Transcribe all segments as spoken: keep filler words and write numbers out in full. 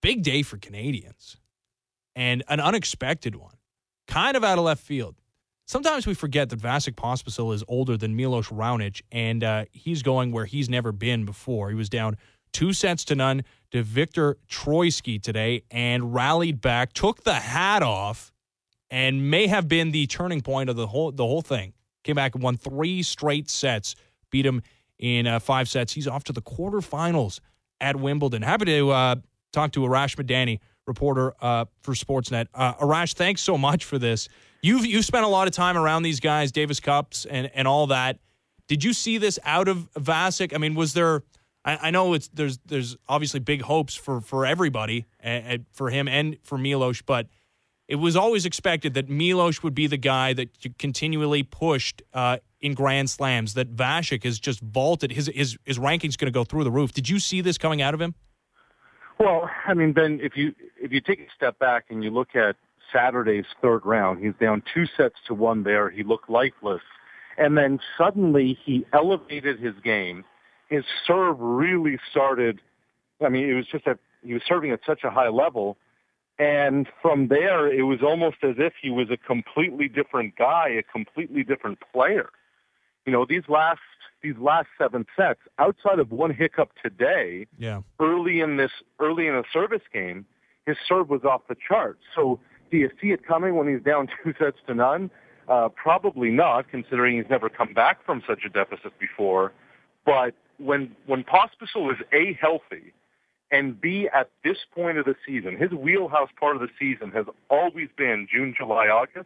big day for Canadians and an unexpected one, kind of out of left field. Sometimes we forget that Vasek Pospisil is older than Milos Raonic, and uh, he's going where he's never been before. He was down two sets to none to Viktor Troicki today and rallied back, took the hat off, and may have been the turning point of the whole the whole thing. Came back and won three straight sets, beat him in uh, five sets. He's off to the quarterfinals at Wimbledon. Happy to uh, talk to Arash Madani, reporter uh, for Sportsnet. Uh, Arash, thanks so much for this. You've you've spent a lot of time around these guys, Davis Cups and, and all that. Did you see this out of Vasek? I mean, was there? I, I know it's there's there's obviously big hopes for for everybody, uh, for him and for Milos, but it was always expected that Milos would be the guy that continually pushed uh, in Grand Slams. That Vasek has just vaulted his his his ranking's going to go through the roof. Did you see this coming out of him? Well, I mean, Ben, if you if you take a step back and you look at Saturday's third round, he's down two sets to one there. He looked lifeless. And then suddenly he elevated his game. His serve really started, I mean, it was just that he was serving at such a high level. And from there, it was almost as if he was a completely different guy, a completely different player. You know, these last these last seven sets, outside of one hiccup today, yeah. early in this early in the service game, his serve was off the charts. So do you see it coming when he's down two sets to none? Uh, probably not, considering he's never come back from such a deficit before. But when when Pospisil is A, healthy, and B, at this point of the season, his wheelhouse part of the season has always been June, July, August.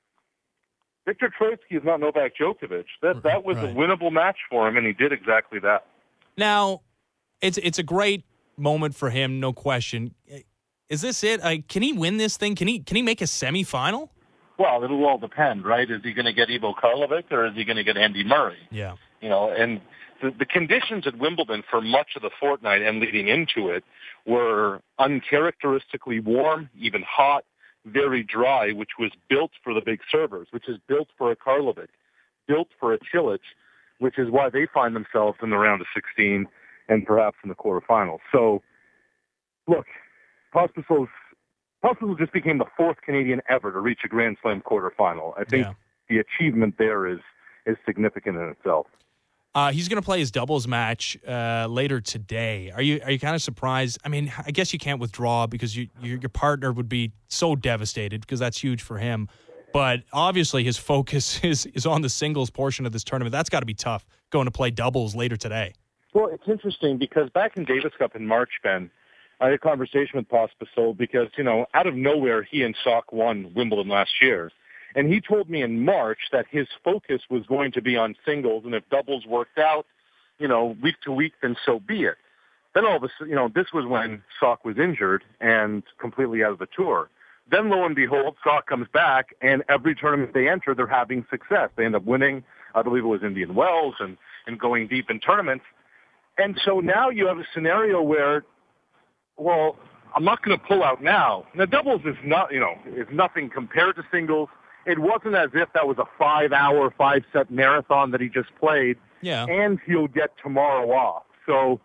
Viktor Troicki is not Novak Djokovic. That that was right. a winnable match for him, and he did exactly that. Now, it's it's a great moment for him, no question. Is this it? Uh, can he win this thing? Can he can he make a semifinal? Well, it'll all depend, right? Is he going to get Ivo Karlovic or is he going to get Andy Murray? Yeah. You know, and the, the conditions at Wimbledon for much of the fortnight and leading into it were uncharacteristically warm, even hot, very dry, which was built for the big servers, which is built for a Karlovic, built for a Cilic, which is why they find themselves in the round of sixteen and perhaps in the quarterfinals. So, look, Pospisil's Pospisil just became the fourth Canadian ever to reach a Grand Slam quarterfinal. I think yeah. the achievement there is is significant in itself. Uh, he's going to play his doubles match uh, later today. Are you are you kind of surprised? I mean, I guess you can't withdraw because you, you, your partner would be so devastated because that's huge for him. But obviously his focus is, is on the singles portion of this tournament. That's got to be tough, going to play doubles later today. Well, it's interesting because back in Davis Cup in March, Ben, I had a conversation with Pospisil because, you know, out of nowhere, he and Sock won Wimbledon last year. And he told me in March that his focus was going to be on singles, and if doubles worked out, you know, week to week, then so be it. Then all of a sudden, you know, this was when Sock was injured and completely out of the tour. Then lo and behold, Sock comes back, and every tournament they enter, they're having success. They end up winning, I believe it was Indian Wells, and, and going deep in tournaments. And so now you have a scenario where, well, I'm not going to pull out now. Now, doubles is not, you know, is nothing compared to singles. It wasn't as if that was a five-hour, five-set marathon that he just played, yeah. and he'll get tomorrow off. So,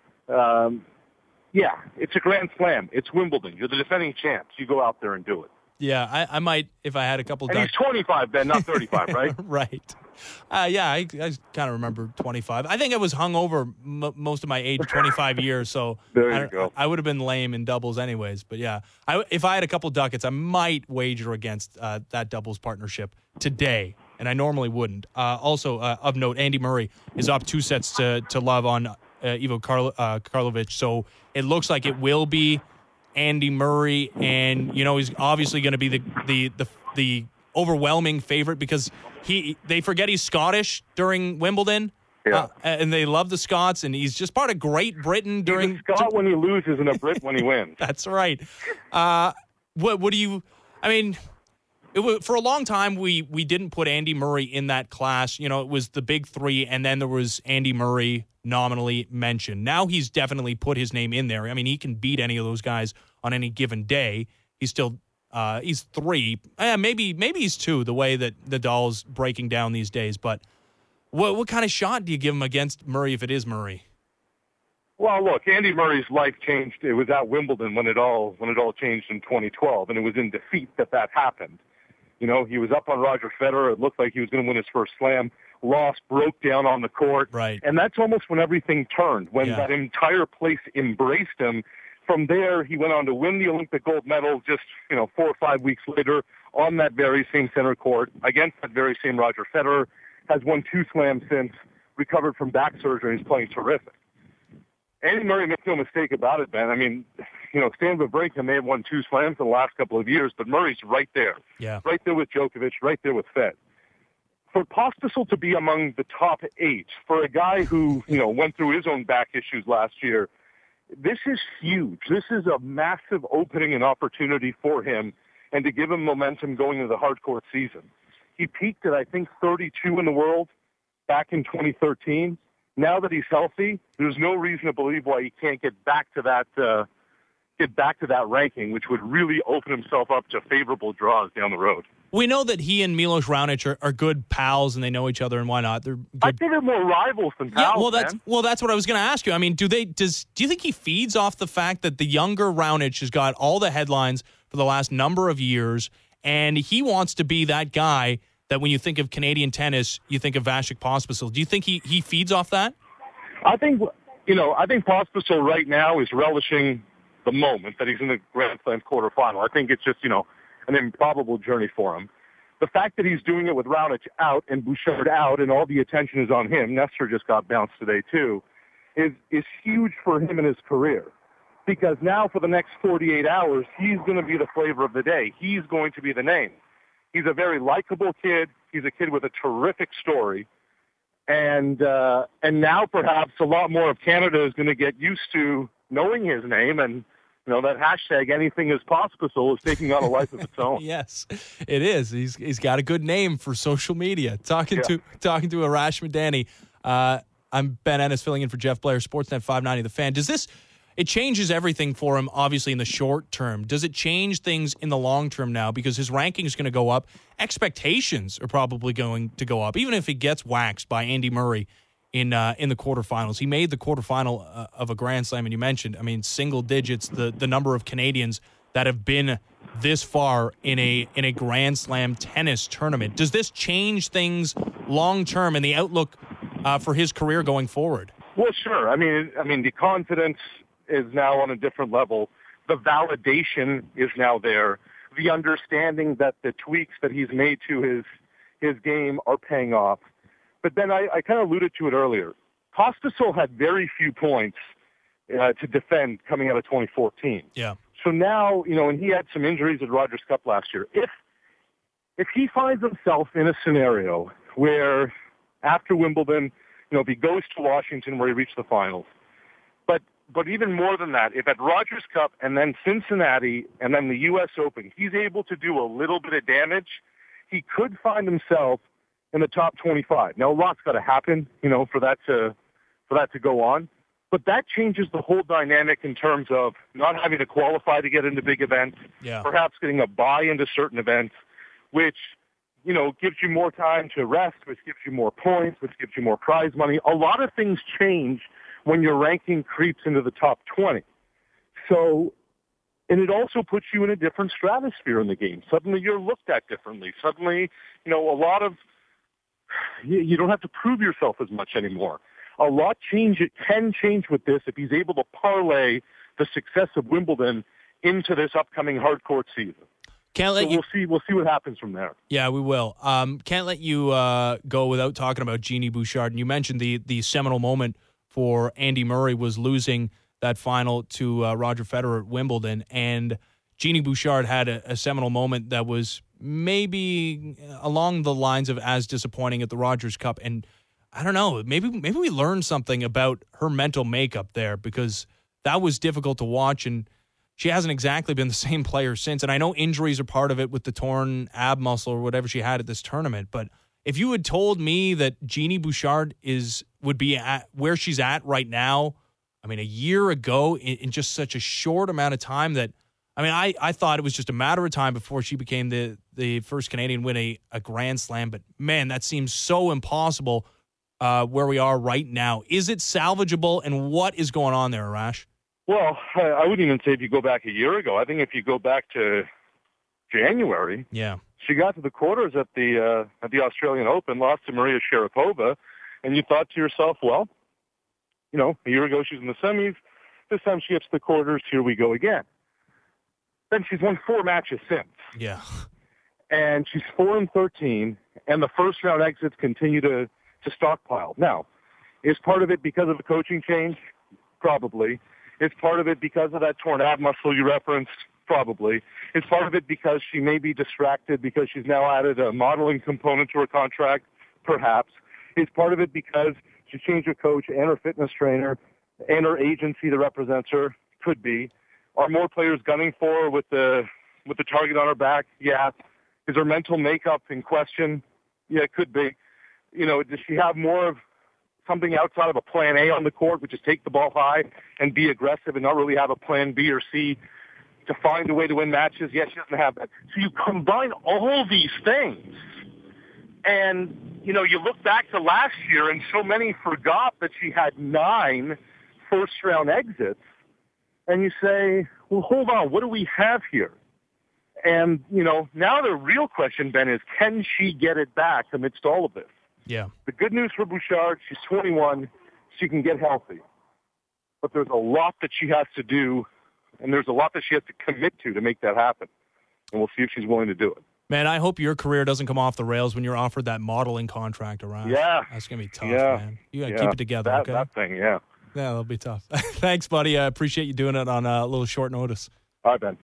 um, yeah, it's a Grand Slam. It's Wimbledon. You're the defending champs. You go out there and do it. Yeah, I, I might, if I had a couple... And duck- he's twenty-five, Ben, not thirty-five, right? Right. Uh, yeah, I, I kind of remember twenty-five. I think I was hungover m- most of my age, twenty-five years, so there you I, go. I would have been lame in doubles anyways. But yeah, I, if I had a couple ducats, I might wager against uh, that doubles partnership today, and I normally wouldn't. Uh, also, uh, of note, Andy Murray is up two sets to, to love on uh, Ivo Karl- uh, Karlovic, so it looks like it will be Andy Murray, and you know he's obviously going to be the the the the overwhelming favorite because he they forget he's Scottish during Wimbledon, yeah. uh, and they love the Scots, and he's just part of Great Britain during. He's a Scot when he loses and a Brit when he wins. That's right. Uh, what what do you? I mean, it was, for a long time we we didn't put Andy Murray in that class. You know, it was the big three, and then there was Andy Murray nominally mentioned. Now he's definitely put his name in there. I mean, he can beat any of those guys on any given day. He's still uh, he's three. Eh, maybe maybe he's two. The way that Nadal's breaking down these days. But what what kind of shot do you give him against Murray if it is Murray? Well, look, Andy Murray's life changed. It was at Wimbledon when it all when it all changed in twenty twelve, and it was in defeat that that happened. You know, he was up on Roger Federer. It looked like he was going to win his first slam. Lost, broke down on the court. Right. And that's almost when everything turned, when Yeah. that entire place embraced him. From there, he went on to win the Olympic gold medal just, you know, four or five weeks later on that very same center court against that very same Roger Federer. Has won two slams since, recovered from back surgery, and is playing terrific. Andy Murray, makes no mistake about it, Ben. I mean, you know, Stan Wawrinka may have won two slams in the last couple of years, but Murray's right there. Yeah. Right there with Djokovic, right there with Fed. For Pospisil to be among the top eight, for a guy who, you know, went through his own back issues last year, this is huge. This is a massive opening and opportunity for him, and to give him momentum going into the hard court season. He peaked at, I think, thirty-two in the world back in twenty thirteen. Now that he's healthy, there's no reason to believe why he can't get back to that uh, get back to that ranking, which would really open himself up to favorable draws down the road. We know that he and Milos Raonic are, are good pals and they know each other, and why not? They're good. I think they're more rivals than pals. Yeah, well, that's man. well, that's what I was going to ask you. I mean, do they? Does do you think he feeds off the fact that the younger Raonic has got all the headlines for the last number of years, and he wants to be that guy that when you think of Canadian tennis, you think of Vasek Pospisil? Do you think he he feeds off that? I think you know. I think Pospisil right now is relishing the moment that he's in the Grand Slam quarterfinal. I think it's just you know an improbable journey for him. The fact that he's doing it with Raonic out and Bouchard out, and all the attention is on him. Nestor just got bounced today too. Is is huge for him in his career, because now for the next forty-eight hours, he's going to be the flavor of the day. He's going to be the name. He's a very likable kid. He's a kid with a terrific story. And uh, and now perhaps a lot more of Canada is going to get used to knowing his name, and you know that hashtag anything is Pospisil is taking on a life of its own. Yes, it is. He's he's got a good name for social media. Talking Yeah. to talking to Arash Madani. Uh, I'm Ben Ennis filling in for Jeff Blair, Sportsnet five ninety The Fan. Does this it changes everything for him, obviously, in the short term? Does it change things in the long term now? Because his ranking is going to go up. Expectations are probably going to go up, even if he gets waxed by Andy Murray in uh, in the quarterfinals. He made the quarterfinal uh, of a Grand Slam, and you mentioned, I mean, single digits, the, the number of Canadians that have been this far in a in a Grand Slam tennis tournament. Does this change things long term and the outlook uh, for his career going forward? Well, sure. I mean, I mean, the confidence is now on a different level. The validation is now there. The understanding that the tweaks that he's made to his his game are paying off. But then I, I kind of alluded to it earlier. Pospisil had very few points uh, to defend coming out of twenty fourteen. Yeah. So now, you know, and he had some injuries at Rogers Cup last year. If if he finds himself in a scenario where after Wimbledon, you know, if he goes to Washington where he reached the finals, but but even more than that, if at Rogers Cup and then Cincinnati and then the U S Open, he's able to do a little bit of damage, he could find himself in the top twenty-five. Now, a lot's got to happen, you know, for that to for that to go on. But that changes the whole dynamic in terms of not having to qualify to get into big events, Yeah. perhaps getting a buy into certain events, which, you know, gives you more time to rest, which gives you more points, which gives you more prize money. A lot of things change when your ranking creeps into the top twenty. So, and it also puts you in a different stratosphere in the game. Suddenly you're looked at differently. Suddenly, you know, a lot of, you, you don't have to prove yourself as much anymore. A lot change, it can change with this if he's able to parlay the success of Wimbledon into this upcoming hard court season. Can't let So you. we'll see. We'll see what happens from there. Yeah, we will. Um, can't let you uh, go without talking about Genie Bouchard. And you mentioned the the seminal moment for Andy Murray was losing that final to uh, Roger Federer at Wimbledon, and Genie Bouchard had a, a seminal moment that was maybe along the lines of as disappointing at the Rogers Cup. And I don't know, maybe maybe we learned something about her mental makeup there, because that was difficult to watch, and she hasn't exactly been the same player since. And I know injuries are part of it with the torn ab muscle or whatever she had at this tournament. But if you had told me that Genie Bouchard is would be at where she's at right now, I mean, a year ago in, in just such a short amount of time, that, I mean, I, I thought it was just a matter of time before she became the, the first Canadian win a, a Grand Slam. But, man, that seems so impossible uh, where we are right now. Is it salvageable, and what is going on there, Arash? Well, I, I wouldn't even say if you go back a year ago. I think if you go back to January, yeah, she got to the quarters at the uh, at the Australian Open, lost to Maria Sharapova, and you thought to yourself, well, you know, a year ago she was in the semis. This time she gets to the quarters. Here we go again. Then she's won four matches since. Yeah. And she's four and thirteen, and the first round exits continue to, to stockpile. Now, is part of it because of the coaching change? Probably. Is part of it because of that torn ab muscle you referenced? Probably. Is part of it because she may be distracted because she's now added a modeling component to her contract? Perhaps. Is part of it because she changed her coach and her fitness trainer and her agency that represents her? Could be. Are more players gunning for her with the with the target on her back? Yeah. Is her mental makeup in question? Yeah, it could be. You know, does she have more of something outside of a plan A on the court, which is take the ball high and be aggressive and not really have a plan B or C to find a way to win matches? Yes, she doesn't have that. So you combine all these things, and, you know, you look back to last year, and so many forgot that she had nine first-round exits, and you say, well, hold on, what do we have here? And, you know, now the real question, Ben, is can she get it back amidst all of this? Yeah. The good news for Bouchard, she's twenty-one. She can get healthy. But there's a lot that she has to do, and there's a lot that she has to commit to to make that happen. And we'll see if she's willing to do it. Man, I hope your career doesn't come off the rails when you're offered that modeling contract around. Yeah. That's going to be tough, yeah. man. You got to yeah. keep it together, that, okay? That thing, yeah. Yeah, that'll be tough. Thanks, buddy. I appreciate you doing it on a little short notice. All right, Ben.